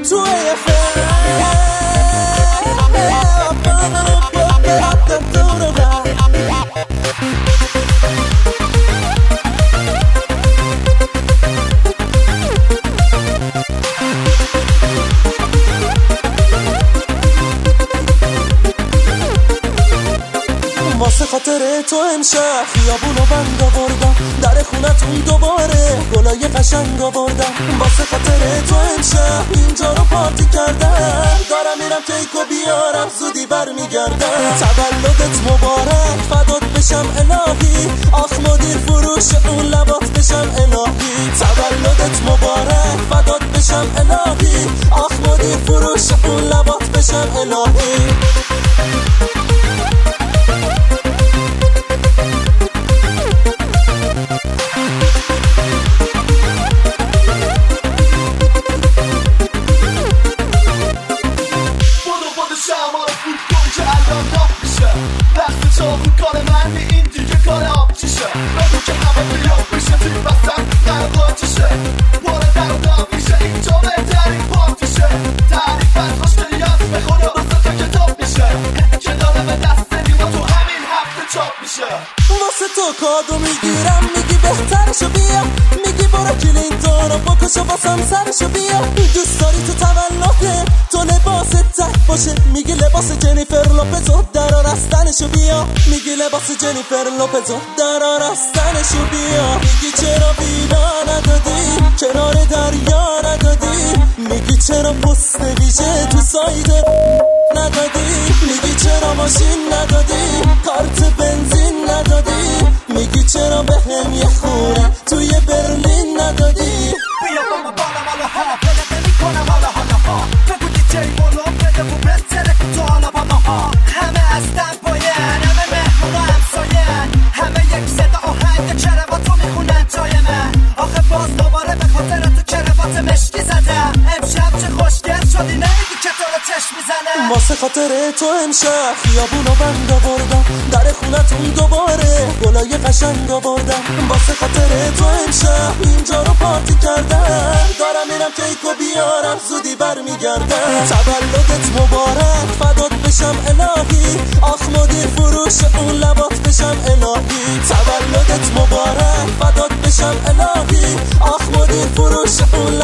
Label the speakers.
Speaker 1: تو واسه خاطر تو امشب خیابونو بند آوردم، در خونتون دوباره گلای قشنگ آوردم. واسه خاطر تو امشب اینجا رو پارتی کردم، دارم میرم کیکو بیارم زودی برمیگردم. تولدت مبارک فدات بشم الهی، آخ مدیر فروش اون لبات بشم الهی. تولدت مبارک فدات بشم الهی، آخ مدیر فروش اون لبات بشم الهی. واسه تو کادو میگیرم، میگی بهترشو بیا، میگی برو کلینتون رو بکشو واسم سرشو بیا. دوست داری تو تولده تو لباست تک باشه، میگی لباس جنیفر لوپزو در آرستنشو بیا، میگی لباس جنیفر لوپزو در آرستنشو بیا. میگی چرا بینا ندادی، کنار دریا ندادی، میگی چرا پست ویژه تو سایت ندادی، میگی چرا ماشین ندادی، کارت بنزین ندادی، میگی چرا بهم یه خونه توی برلین ندادی.
Speaker 2: بیا با ما بالا بالا ها، بلده میکنم حالا حالا ها، بگو دیجی بولو بده و بهتره که تو حالا با ماها. همه از دنباین، همه مهمون و همساین، همه یک صدا آهنگ کرواتو میخونن جای من. آخه باز دوباره به خاطر تو کروات مشکی زدم، امشب چه خوشگل شدی نمیگی که تو رو چشم میزنم.
Speaker 1: واسه خاطر تو امشب خیابونو بند آوردم، در خونتون دوباره گلای قشنگ آوردم. واسه خاطر تو امشب اینجا رو پارتی کردم، دارم میرم کیکو بیارم زودی برمیگردم. تولدت مبارک فدات بشم الهی، آخ مدیر فروش اون لبات بشم الهی. تولدت مبارک فدات بشم الهی، آخ مدیر فروش اون